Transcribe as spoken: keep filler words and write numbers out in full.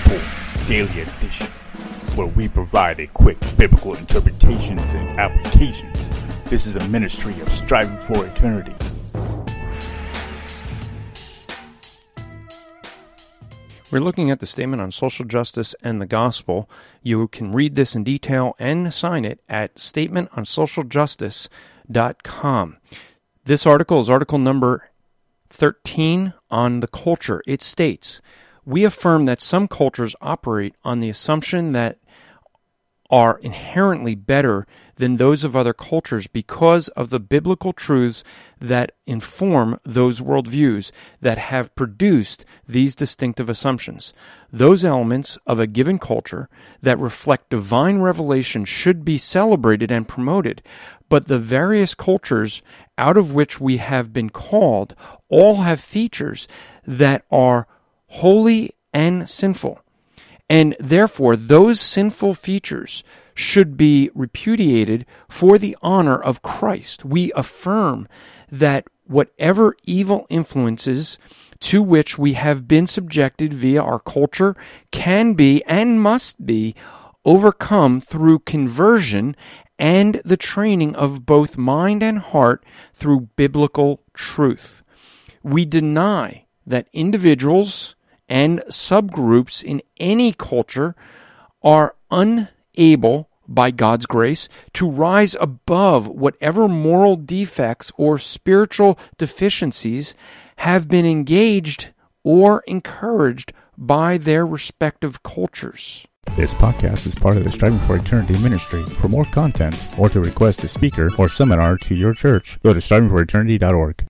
Report Daily Edition, where we provide a quick biblical interpretations and applications. This is a ministry of Striving for Eternity. We're looking at the Statement on Social Justice and the Gospel. You can read this in detail and sign it at statement on social justice dot com. This article is article number thirteen on the culture. It states, "We affirm that some cultures operate on the assumption that are inherently better than those of other cultures because of the biblical truths that inform those worldviews that have produced these distinctive assumptions. Those elements of a given culture that reflect divine revelation should be celebrated and promoted, but the various cultures out of which we have been called all have features that are holy and sinful. And therefore, those sinful features should be repudiated for the honor of Christ. We affirm that whatever evil influences to which we have been subjected via our culture can be and must be overcome through conversion and the training of both mind and heart through biblical truth. We deny that individuals and subgroups in any culture are unable, by God's grace, to rise above whatever moral defects or spiritual deficiencies have been engaged or encouraged by their respective cultures." This podcast is part of the Striving for Eternity ministry. For more content or to request a speaker or seminar to your church, go to striving for eternity dot org.